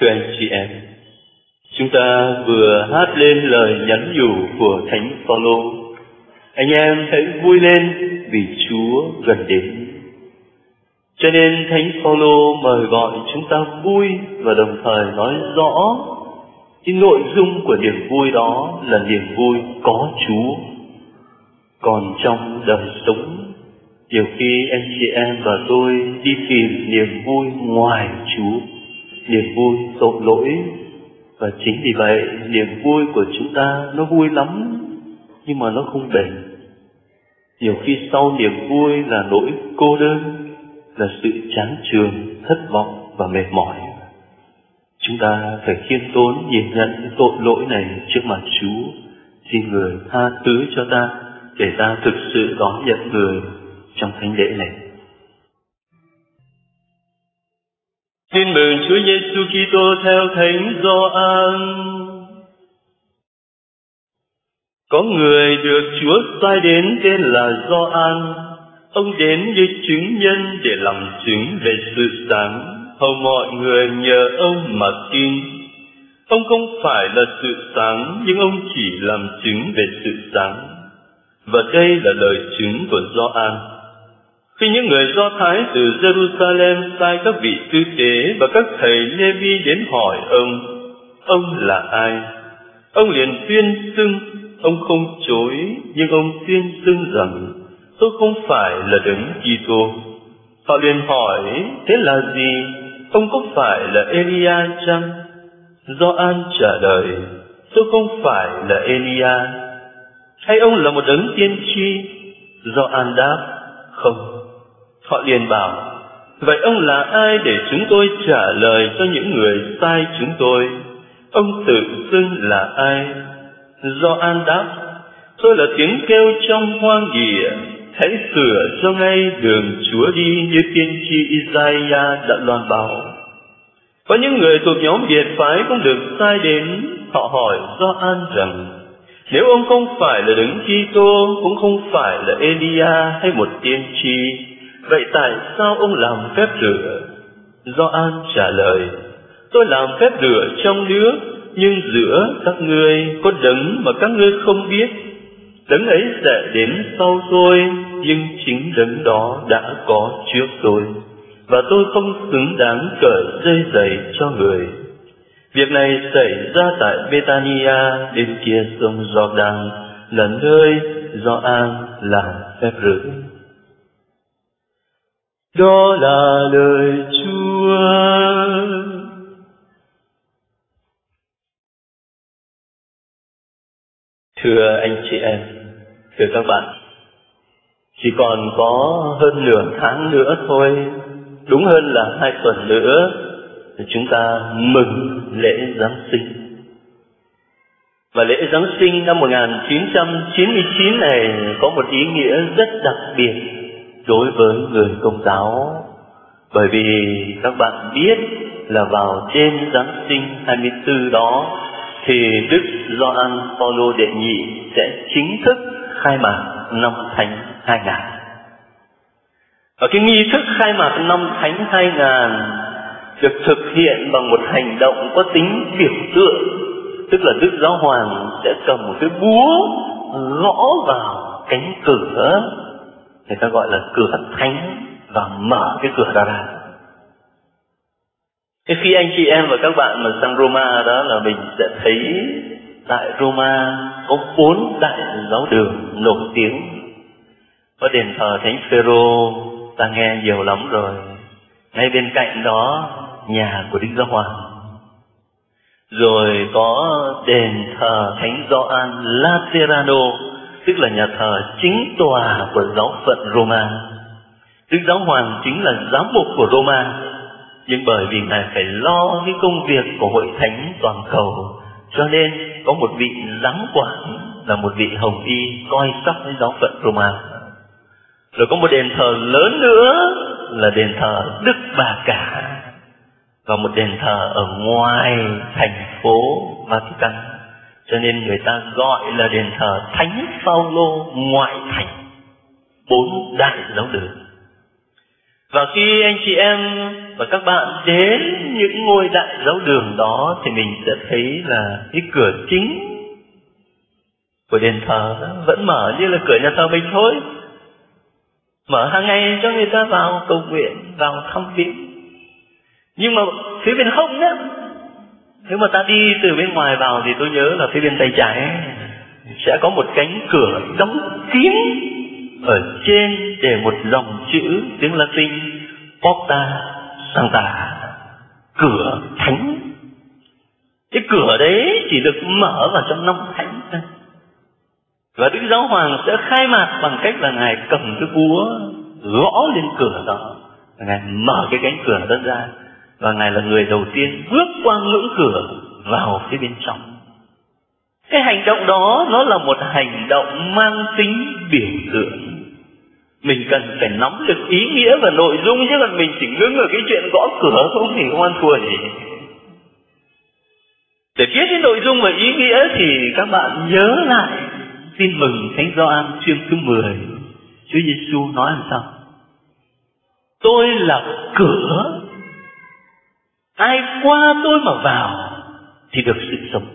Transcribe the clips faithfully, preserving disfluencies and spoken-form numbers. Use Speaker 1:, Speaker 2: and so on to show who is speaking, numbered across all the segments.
Speaker 1: Thưa anh chị em, chúng ta vừa hát lên lời nhắn nhủ của Thánh Phaolô. Anh em hãy vui lên vì Chúa gần đến. Cho nên Thánh Phaolô mời gọi chúng ta vui và đồng thời nói rõ cái nội dung của niềm vui đó là niềm vui có Chúa. Còn trong đời sống, nhiều khi anh chị em và tôi đi tìm niềm vui ngoài Chúa, niềm vui tội lỗi. Và chính vì vậy niềm vui của chúng ta nó vui lắm, nhưng mà nó không bền. Nhiều khi sau niềm vui là nỗi cô đơn, là sự chán chường, thất vọng và mệt mỏi. Chúng ta phải khiêm tốn nhìn nhận những tội lỗi này trước mặt Chúa, xin Người tha thứ cho ta để ta thực sự đón nhận Người trong thánh lễ này. Tin mừng Chúa Giêsu Kitô theo Thánh Gioan. Có người được Chúa sai đến tên là Gioan. Ông đến như chứng nhân để làm chứng về sự sáng, hầu mọi người nhờ ông mà tin. Ông không phải là sự sáng, nhưng ông chỉ làm chứng về sự sáng. Và đây là lời chứng của Gioan. Khi những người Do Thái từ Jerusalem sai các vị tư tế và các thầy Lê-vi đến hỏi ông, ông là ai? Ông liền tuyên xưng, ông không chối, nhưng ông tuyên xưng rằng, tôi không phải là Đấng Kitô. Họ liền hỏi, thế là gì? Ông có phải là Elia chăng? Gioan trả lời, tôi không phải là Elia. Hay ông là một đấng tiên tri? Gioan đáp, không. Họ liền bảo, vậy ông là ai để chúng tôi trả lời cho những người sai chúng tôi? Ông tự xưng là ai? Gioan đáp, tôi là tiếng kêu trong hoang địa, hãy sửa cho ngay đường Chúa đi như tiên tri Isaiah đã loan báo. Có những người thuộc nhóm biệt phái cũng được sai đến, họ hỏi Gioan rằng, nếu ông không phải là Đấng Kitô, cũng không phải là Elia hay một tiên tri, vậy tại sao ông làm phép rửa? Gioan trả lời, tôi làm phép rửa trong nước, nhưng giữa các ngươi có đấng mà các ngươi không biết. Đấng ấy sẽ đến sau tôi, nhưng chính đấng đó đã có trước tôi, và tôi không xứng đáng cởi dây giày cho người. Việc này xảy ra tại Bethania bên kia sông Giô-đăng, là nơi Gioan làm phép rửa. Đó là lời Chúa. Thưa anh chị em, thưa các bạn, chỉ còn có hơn nửa tháng nữa thôi, đúng hơn là hai tuần nữa, thì chúng ta mừng lễ Giáng sinh. Và lễ Giáng sinh năm một nghìn chín trăm chín mươi chín này có một ý nghĩa rất đặc biệt đối với người Công giáo. Bởi vì các bạn biết là vào đêm Giáng sinh hai mươi tư đó thì Đức Gioan Phaolô đệ nhị sẽ chính thức khai mạc năm Thánh hai nghìn. Và cái nghi thức khai mạc năm Thánh hai nghìn được thực hiện bằng một hành động có tính biểu tượng, tức là Đức Giáo Hoàng sẽ cầm một cái búa gõ vào cánh cửa, người ta gọi là cửa thánh, và mở cái cửa đó ra. Thế khi anh chị em và các bạn mà sang Roma đó là mình sẽ thấy tại Roma có bốn đại giáo đường nổi tiếng. Có đền thờ Thánh Phêrô, ta nghe nhiều lắm rồi. Ngay bên cạnh đó nhà của Đức Giáo Hoàng. Rồi có đền thờ Thánh Gioan Laterano, tức là nhà thờ chính tòa của giáo phận Roma. Đức Giáo Hoàng chính là giám mục của Roma, nhưng bởi vì Ngài phải lo cái công việc của hội thánh toàn cầu, cho nên có một vị giám quản là một vị hồng y coi sóc với giáo phận Roma. Rồi có một đền thờ lớn nữa là đền thờ Đức Bà Cả, và một đền thờ ở ngoài thành phố Vatican, cho nên người ta gọi là đền thờ Thánh Phaolô ngoại thành. Bốn đại giáo đường. Và khi anh chị em và các bạn đến những ngôi đại giáo đường đó thì mình sẽ thấy là cái cửa chính của đền thờ đó vẫn mở như là cửa nhà thờ mình thôi. Mở hàng ngày cho người ta vào cầu nguyện, vào thăm viếng. Nhưng mà phía bên hông á, nếu mà ta đi từ bên ngoài vào thì tôi nhớ là phía bên tay trái ấy, sẽ có một cánh cửa đóng kín ở trên để một dòng chữ tiếng Latin Porta Sancta, cửa thánh. Cái cửa đấy chỉ được mở vào trong năm thánh thôi. Và Đức Giáo Hoàng sẽ khai mạc bằng cách là Ngài cầm cái búa gõ lên cửa đó, Ngài mở cái cánh cửa đó ra, và Ngài là người đầu tiên bước qua ngưỡng cửa vào phía bên trong. Cái hành động đó nó là một hành động mang tính biểu tượng. Mình cần phải nắm được ý nghĩa và nội dung, chứ còn mình chỉ ngưng ở cái chuyện gõ cửa không thì không ăn thua gì. Để biết cái nội dung và ý nghĩa thì các bạn nhớ lại Tin mừng Thánh Gioan chương thứ mười. Chúa Giêsu nói làm sao? Tôi là cửa, ai qua tôi mà vào thì được sự sống.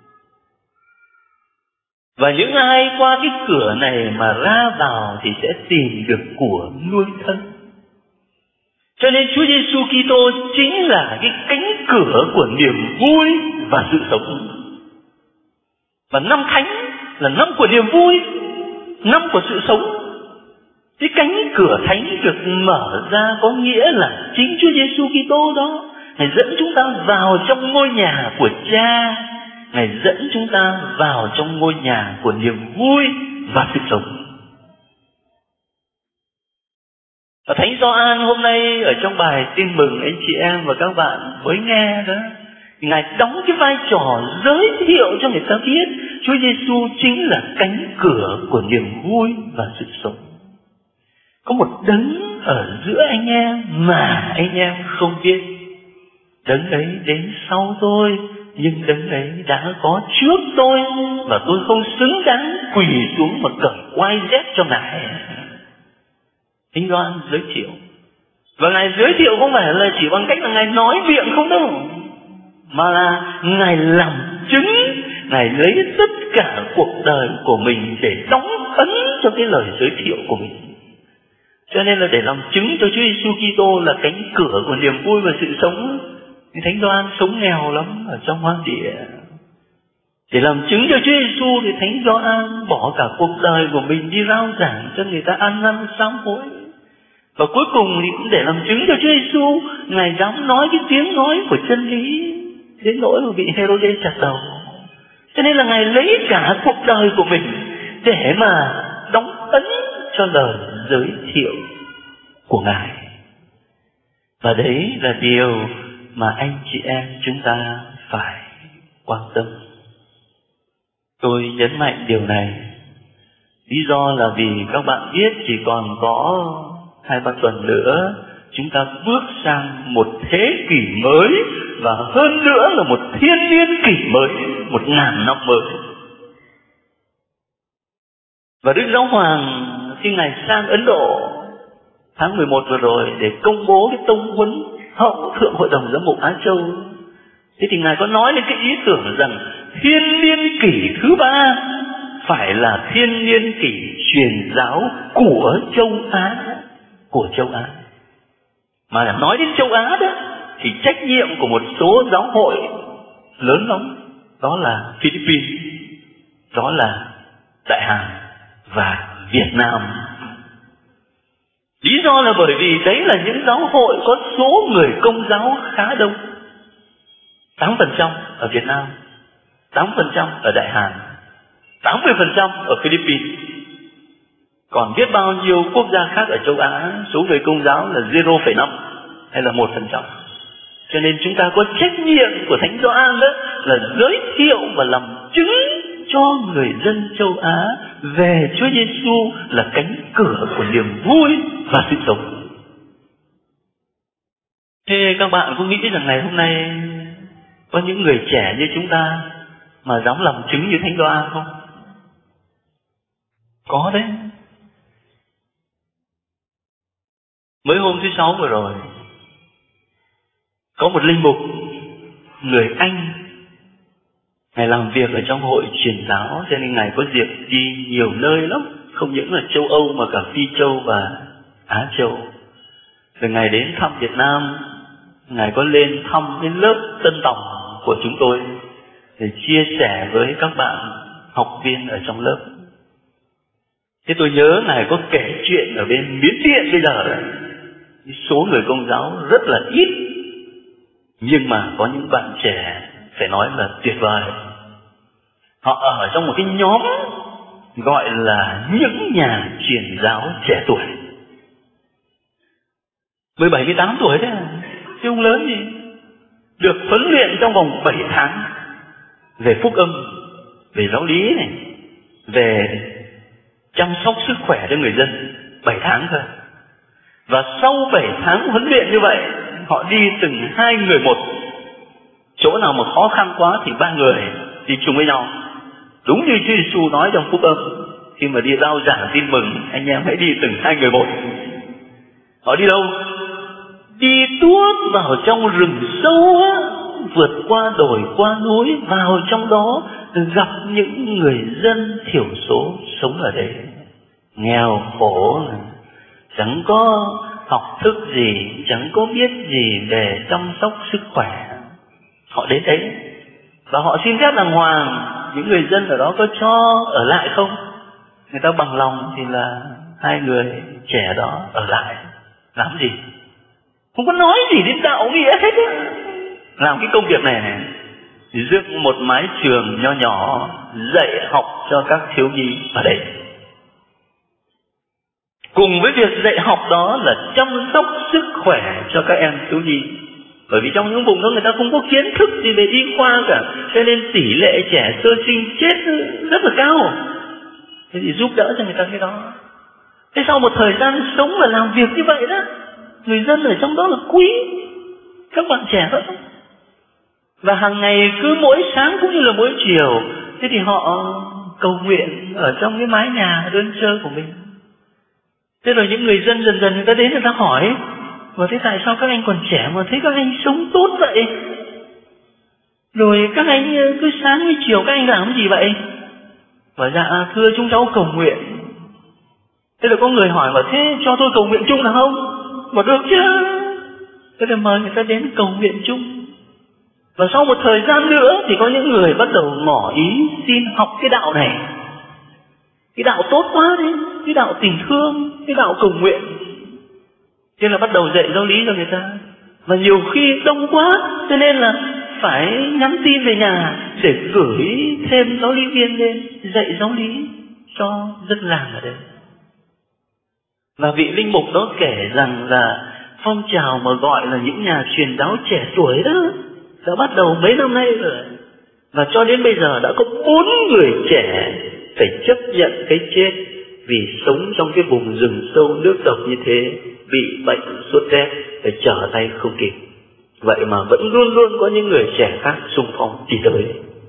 Speaker 1: Và những ai qua cái cửa này mà ra vào thì sẽ tìm được của nuôi thân. Cho nên Chúa Giêsu Kitô chính là cái cánh cửa của niềm vui và sự sống. Và năm thánh là năm của niềm vui, năm của sự sống. Cái cánh cửa thánh được mở ra có nghĩa là chính Chúa Giêsu Kitô đó, Ngài dẫn chúng ta vào trong ngôi nhà của Cha, Ngài dẫn chúng ta vào trong ngôi nhà của niềm vui và sự sống. Và Thánh Gioan hôm nay ở trong bài Tin mừng anh chị em và các bạn mới nghe đó, Ngài đóng cái vai trò giới thiệu cho người ta biết Chúa Giêsu chính là cánh cửa của niềm vui và sự sống. Có một đấng ở giữa anh em mà anh em không biết. Đấng ấy đến sau tôi, nhưng đấng ấy đã có trước tôi, và tôi không xứng đáng quỳ xuống mà cởi quai dép cho Ngài. Thánh Gioan giới thiệu. Và Ngài giới thiệu không phải là chỉ bằng cách là Ngài nói miệng không đâu, mà là Ngài làm chứng. Ngài lấy tất cả cuộc đời của mình để đóng ấn cho cái lời giới thiệu của mình. Cho nên là để làm chứng cho Chúa Giêsu Kitô là cánh cửa của niềm vui và sự sống. Thánh Gioan sống nghèo lắm ở trong hoang địa. Để làm chứng cho Chúa Giêsu thì Thánh Gioan bỏ cả cuộc đời của mình đi rao giảng cho người ta ăn năn sám hối. Và cuối cùng thì cũng để làm chứng cho Chúa Giêsu, Ngài dám nói cái tiếng nói của chân lý đến nỗi mà bị Herode chặt đầu. Cho nên là Ngài lấy cả cuộc đời của mình để mà đóng ấn cho lời giới thiệu của Ngài. Và đấy là điều mà anh chị em chúng ta phải quan tâm. Tôi nhấn mạnh điều này. Lý do là vì các bạn biết chỉ còn có hai ba tuần nữa chúng ta bước sang một thế kỷ mới, và hơn nữa là một thiên niên kỷ mới, một ngàn năm mới. Và Đức Giáo Hoàng khi Ngài sang Ấn Độ tháng mười một vừa rồi để công bố cái tông huấn hậu thượng hội đồng giám mục Á Châu, thế thì Ngài có nói đến cái ý tưởng rằng thiên niên kỷ thứ ba phải là thiên niên kỷ truyền giáo của châu Á, của châu Á. Mà nói đến châu Á đó thì trách nhiệm của một số giáo hội lớn lắm, đó là Philippines, đó là Đại Hàn và Việt Nam. Lý do là bởi vì đấy là những giáo hội có số người Công giáo khá đông, tám phần trăm ở Việt Nam, tám phần trăm ở Đại Hàn, tám mươi phần trăm ở Philippines. Còn biết bao nhiêu quốc gia khác ở châu Á, số người Công giáo là không phẩy năm hay là một phần trăm. Cho nên chúng ta có trách nhiệm của Thánh Gioan đó là giới thiệu và làm chứng cho người dân châu Á về Chúa Giêsu là cánh cửa của niềm vui và sự sống. Thế các bạn có nghĩ rằng ngày hôm nay có những người trẻ như chúng ta mà dám làm chứng như Thánh Gioan không? Có đấy. Mới hôm thứ sáu vừa rồi, có một linh mục người Anh, Ngài làm việc ở trong hội truyền giáo, cho nên Ngài có dịp đi nhiều nơi lắm, không những là châu Âu mà cả Phi Châu và Á Châu. Rồi Ngài đến thăm Việt Nam, Ngài có lên thăm cái lớp Tân Tòng của chúng tôi để chia sẻ với các bạn học viên ở trong lớp. Thế tôi nhớ Ngài có kể chuyện ở bên Miến Điện bây giờ đấy, số người Công giáo rất là ít, nhưng mà có những bạn trẻ phải nói là tuyệt vời. Họ ở trong một cái nhóm gọi là những nhà truyền giáo trẻ tuổi, mười bảy mười tám tuổi đấy, chứ không lớn gì. Được huấn luyện trong vòng bảy tháng về phúc âm, về giáo lý này, về chăm sóc sức khỏe cho người dân. Bảy tháng thôi. Và sau bảy tháng huấn luyện như vậy, họ đi từng hai người một. Chỗ nào mà khó khăn quá thì ba người đi chung với nhau. Đúng như Chúa Giêsu nói trong phúc âm, khi mà đi rao giảng tin mừng, anh em hãy đi từng hai người một. Họ đi đâu? Đi tuốt vào trong rừng sâu á, vượt qua đồi qua núi, vào trong đó gặp những người dân thiểu số sống ở đấy, nghèo khổ, chẳng có học thức gì, chẳng có biết gì về chăm sóc sức khỏe. Họ đến đấy và họ xin phép đàng hoàng, những người dân ở đó có cho ở lại không? Người ta bằng lòng thì là hai người trẻ đó ở lại. Làm gì? Không có nói gì đến đạo nghĩa hết á. Làm cái công việc này này, dựng một mái trường nho nhỏ dạy học cho các thiếu nhi ở đây. Cùng với việc dạy học đó là chăm sóc sức khỏe cho các em thiếu nhi. Bởi vì trong những vùng đó người ta không có kiến thức gì về y khoa cả, cho nên tỷ lệ trẻ sơ sinh chết rất là cao. Thế thì giúp đỡ cho người ta cái đó. Thế sau một thời gian sống và làm việc như vậy đó, người dân ở trong đó là quý các bạn trẻ đó. Và hàng ngày cứ mỗi sáng cũng như là mỗi chiều, thế thì họ cầu nguyện ở trong cái mái nhà đơn sơ của mình. Thế rồi những người dân dần dần người ta đến người ta hỏi, và thế tại sao các anh còn trẻ mà thấy các anh sống tốt vậy? Rồi các anh cứ sáng với chiều các anh làm gì vậy? Và dạ thưa chúng cháu cầu nguyện. Thế rồi có người hỏi mà thế cho tôi cầu nguyện chung được không? Mà được chứ. Thế rồi mời người ta đến cầu nguyện chung. Và sau một thời gian nữa thì có những người bắt đầu ngỏ ý xin học cái đạo này. Cái đạo tốt quá đấy, cái đạo tình thương, cái đạo cầu nguyện. Thế là bắt đầu dạy giáo lý cho người ta. Và nhiều khi đông quá, cho nên là phải nhắn tin về nhà để gửi thêm giáo lý viên lên dạy giáo lý cho dân làng ở đây. Và vị linh mục đó kể rằng là phong trào mà gọi là những nhà truyền giáo trẻ tuổi đó đã bắt đầu mấy năm nay rồi. Và cho đến bây giờ đã có bốn người trẻ phải chấp nhận cái chết vì sống trong cái vùng rừng sâu nước độc như thế, bị bệnh sốt rét, phải trở tay không kịp. Vậy mà vẫn luôn luôn có những người trẻ khác xung phong đi tới.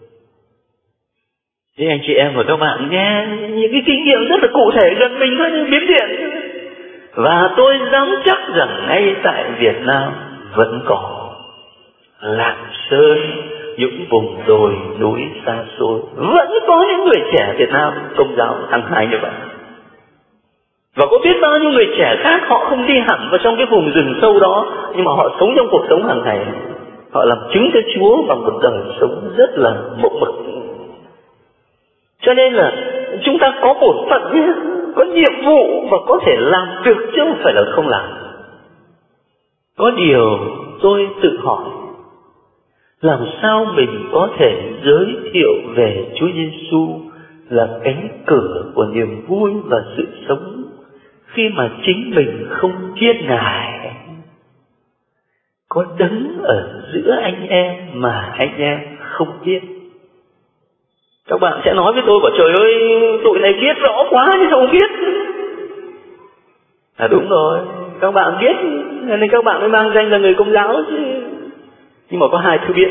Speaker 1: Thế anh chị em và các bạn nghe những cái kinh nghiệm rất là cụ thể gần mình thôi, như Miến Điện. Và tôi dám chắc rằng ngay tại Việt Nam vẫn có, Lạng Sơn, những vùng đồi núi xa xôi, vẫn có những người trẻ Việt Nam Công giáo hăng hái như vậy. Và có biết bao nhiêu người trẻ khác họ không đi hẳn vào trong cái vùng rừng sâu đó, nhưng mà họ sống trong cuộc sống hàng ngày. Họ làm chứng cho Chúa bằng một đời sống rất là mộc mực. Cho nên là chúng ta có bổn phận nhé, có nhiệm vụ và có thể làm được chứ không phải là không làm. Có điều tôi tự hỏi, làm sao mình có thể giới thiệu về Chúa Giêsu là cánh cửa của niềm vui và sự sống khi mà chính mình không biết Ngài? Có đấng ở giữa anh em mà anh em không biết. Các bạn sẽ nói với tôi, bảo trời ơi, tụi này biết rõ quá nhưng sao không biết? À đúng rồi, các bạn biết nên các bạn mới mang danh là người Công giáo chứ. Nhưng mà có hai thứ biết.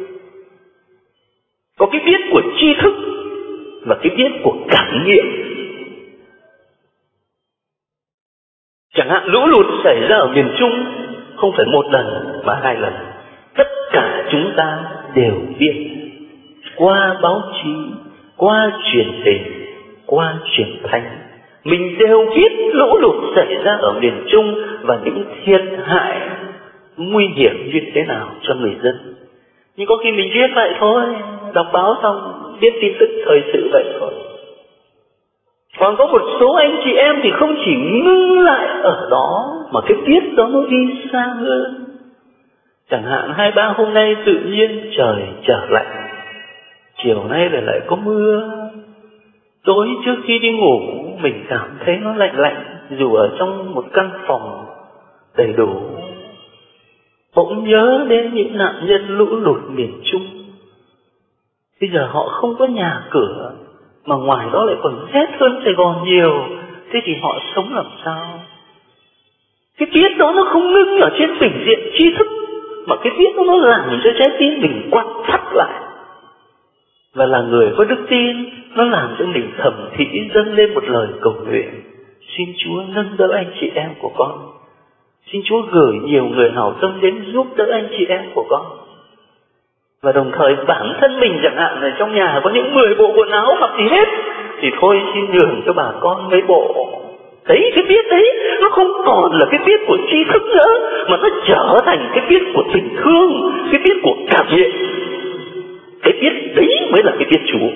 Speaker 1: Có cái biết của tri thức và cái biết của cảm nghiệm. Chẳng
Speaker 2: Chẳng hạn lũ lụt xảy ra ở miền Trung không phải một lần mà hai lần. Tất cả chúng ta đều biết qua báo chí, qua truyền hình, qua truyền thanh, mình đều biết lũ lụt xảy ra ở miền Trung và những thiệt hại nguy hiểm như thế nào cho người dân. Nhưng có khi mình biết vậy thôi, đọc báo xong biết tin tức thời sự vậy thôi. Còn có một số anh chị em thì không chỉ ngưng lại ở đó, mà cái biết đó nó đi xa hơn. Chẳng hạn hai ba hôm nay tự nhiên trời trở lạnh, chiều nay lại lại có mưa. Tối trước khi đi ngủ mình cảm thấy nó lạnh lạnh, dù ở trong một căn phòng đầy đủ. Bỗng nhớ đến những nạn nhân lũ lụt miền Trung. Bây giờ họ không có nhà cửa, mà ngoài đó lại còn rét hơn Sài Gòn nhiều. Thế thì họ sống làm sao? Cái biết đó nó không ngưng ở trên bình diện tri thức, mà cái biết đó nó làm cho trái tim mình quặn thắt lại. Và là người có đức tin, nó làm cho mình thầm thị dâng lên một lời cầu nguyện: xin Chúa nâng đỡ anh chị em của con, xin Chúa gửi nhiều người hảo tâm đến giúp đỡ anh chị em của con. Và đồng thời bản thân mình chẳng hạn là trong nhà có những mười bộ quần áo mặc gì hết, thì thôi xin nhường cho bà con mấy bộ. Đấy, cái biết đấy nó không còn là cái biết của tri thức nữa, mà nó trở thành cái biết của tình thương, cái biết của cảm nhận. Cái biết đấy mới là cái biết Chúa.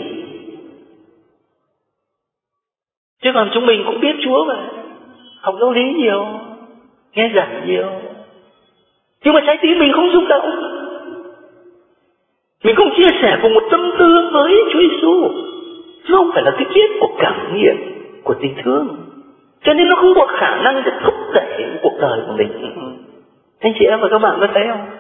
Speaker 2: Chứ còn chúng mình cũng biết Chúa mà, học giáo lý nhiều, nghe giảng nhiều, nhưng mà trái tim mình không rung động, mình không chia sẻ cùng một tâm tư với Chúa Giêsu. Nó không phải là cái biết của cảm nghiệm, của tình thương, cho nên nó không có khả năng để thúc đẩy cuộc đời của mình. Anh chị em và các bạn có thấy không?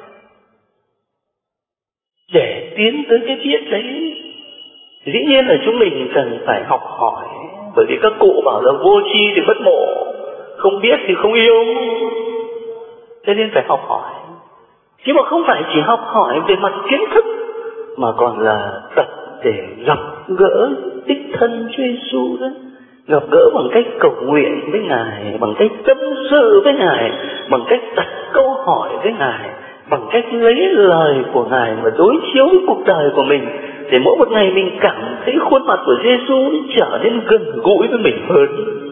Speaker 2: Để tiến tới cái biết đấy, dĩ nhiên là chúng mình cần phải học hỏi. Bởi vì các cụ bảo là vô tri thì bất mộ, không biết thì không yêu, cho nên phải học hỏi. Nhưng mà không phải chỉ học hỏi về mặt kiến thức, mà còn là tập để gặp gỡ đích thân Chúa Giêsu đấy. Gặp gỡ bằng cách cầu nguyện với Ngài, bằng cách tâm sự với Ngài, bằng cách đặt câu hỏi với Ngài, bằng cách lấy lời của Ngài mà đối chiếu với cuộc đời của mình, để mỗi một ngày mình cảm thấy khuôn mặt của Giêsu trở nên gần gũi với mình hơn.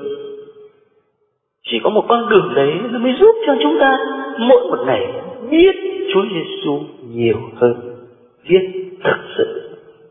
Speaker 2: Chỉ có một con đường đấy nó mới giúp cho chúng ta mỗi một ngày biết Chúa Giêsu nhiều hơn, biết thật sự.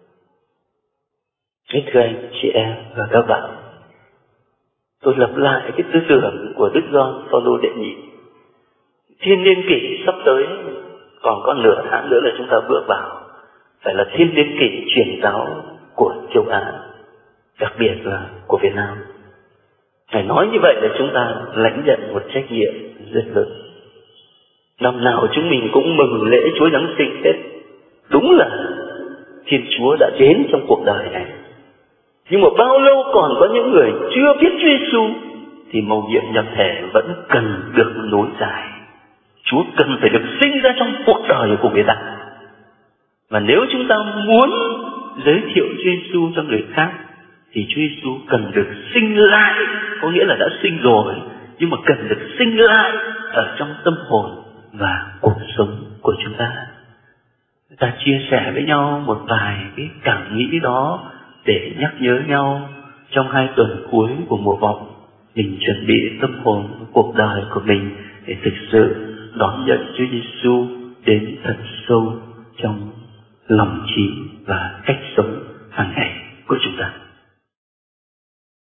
Speaker 2: Kính thưa anh chị em và các bạn, tôi lặp lại cái tư tưởng của Đức Gioan Phaolô đệ nhị. Thiên niên kỷ sắp tới, còn có nửa tháng nữa là chúng ta bước vào, phải là thiên niên kỷ truyền giáo của châu Á, đặc biệt là của Việt Nam. Ngài nói như vậy là chúng ta lãnh nhận một trách nhiệm rất lớn. Năm nào chúng mình cũng mừng lễ Chúa Giáng sinh hết. Đúng là Thiên Chúa đã đến trong cuộc đời này. Nhưng mà bao lâu còn có những người chưa biết Chúa Giêsu thì mầu nhiệm nhập thể vẫn cần được nối dài. Chúa cần phải được sinh ra trong cuộc đời của người ta. Và nếu chúng ta muốn giới thiệu Chúa Giêsu cho người khác thì Chúa Giêsu cần được sinh lại, có nghĩa là đã sinh rồi, nhưng mà cần được sinh lại ở trong tâm hồn và cuộc sống của chúng ta. Ta chia sẻ với nhau một vài cái cảm nghĩ đó để nhắc nhớ nhau trong hai tuần cuối của mùa vọng. Mình chuẩn bị tâm hồn cuộc đời của mình để thực sự đón nhận Chúa Giêsu đến thật sâu trong lòng trí và cách sống hàng ngày của chúng ta.